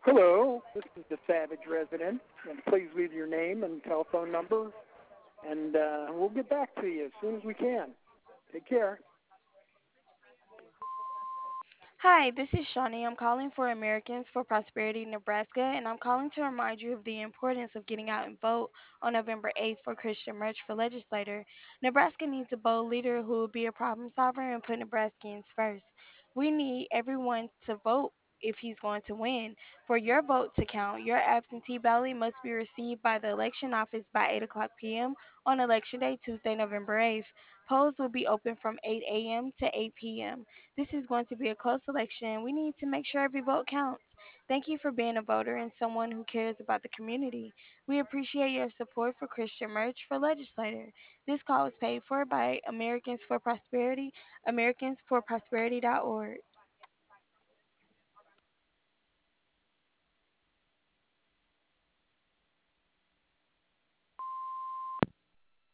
Hello, this is the Savage resident, and please leave your name and telephone number, and we'll get back to you as soon as we can. Take care. Hi, this is Shawnee. I'm calling for Americans for Prosperity Nebraska, and I'm calling to remind you of the importance of getting out and vote on November 8th for Christian Merch for legislator. Nebraska needs a bold leader who will be a problem solver and put Nebraskans first. We need everyone to vote if he's going to win. For your vote to count, your absentee ballot must be received by the election office by 8 o'clock p.m. on Election Day, Tuesday, November 8th. Polls will be open from 8 a.m. to 8 p.m. This is going to be a close election. We need to make sure every vote counts. Thank you for being a voter and someone who cares about the community. We appreciate your support for Christian Merch for Legislator. This call was paid for by Americans for Prosperity, americansforprosperity.org.